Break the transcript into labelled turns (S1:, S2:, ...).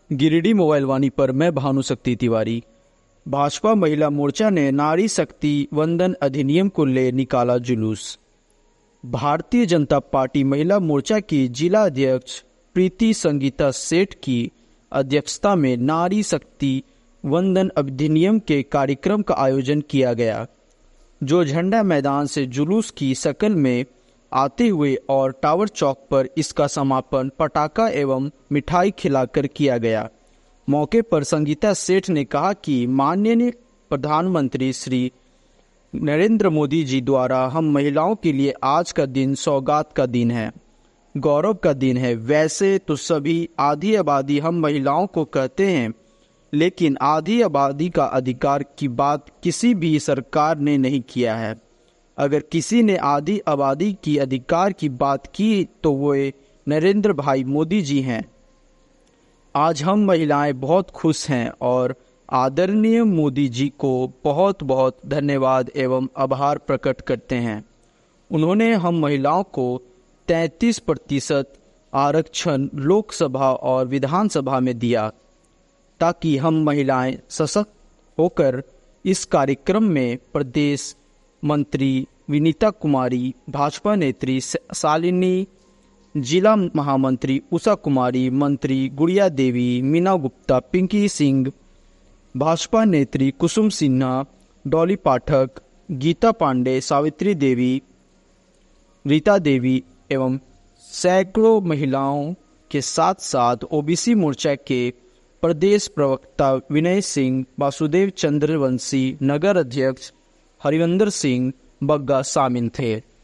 S1: Giridih mobile वाणी पर मैं भानुशक्ति तिवारी। भाजपा महिला मोर्चा ने नारी शक्ति वंदन अधिनियम को ले निकाला जुलूस। भारतीय जनता पार्टी महिला मोर्चा की जिला अध्यक्ष प्रीति संगीता सेठ की अध्यक्षता में नारी शक्ति वंदन अधिनियम के कार्यक्रम का आयोजन किया गया, जो झंडा मैदान से जुलूस की शक्ल में आते हुए और टावर चौक पर इसका समापन पटाखा एवं मिठाई खिलाकर किया गया। मौके पर संगीता सेठ ने कहा कि माननीय प्रधानमंत्री श्री नरेंद्र मोदी जी द्वारा हम महिलाओं के लिए आज का दिन सौगात का दिन है, गौरव का दिन है। वैसे तो सभी आधी आबादी हम महिलाओं को कहते हैं, लेकिन आधी आबादी का अधिकार की बात किसी भी सरकार ने नहीं किया है। अगर किसी ने आधी आबादी की अधिकार की बात की तो वो नरेंद्र भाई मोदी जी हैं। आज हम महिलाएं बहुत खुश हैं और आदरणीय मोदी जी को बहुत बहुत धन्यवाद एवं आभार प्रकट करते हैं। उन्होंने हम महिलाओं को 33% आरक्षण लोकसभा और विधानसभा में दिया, ताकि हम महिलाएं सशक्त होकर इस कार्यक्रम में प्रदेश मंत्री विनीता कुमारी, भाजपा नेत्री शालिनी, जिला महामंत्री उषा कुमारी, मंत्री गुड़िया देवी, मीना गुप्ता, पिंकी सिंह, भाजपा नेत्री कुसुम सिन्हा, डॉली पाठक, गीता पांडे, सावित्री देवी, रीता देवी एवं सैकड़ों महिलाओं के साथ साथ ओबीसी मोर्चा के प्रदेश प्रवक्ता विनय सिंह, वासुदेव चंद्रवंशी, नगर अध्यक्ष हरिवंदर सिंह बग्गा शामिल थे।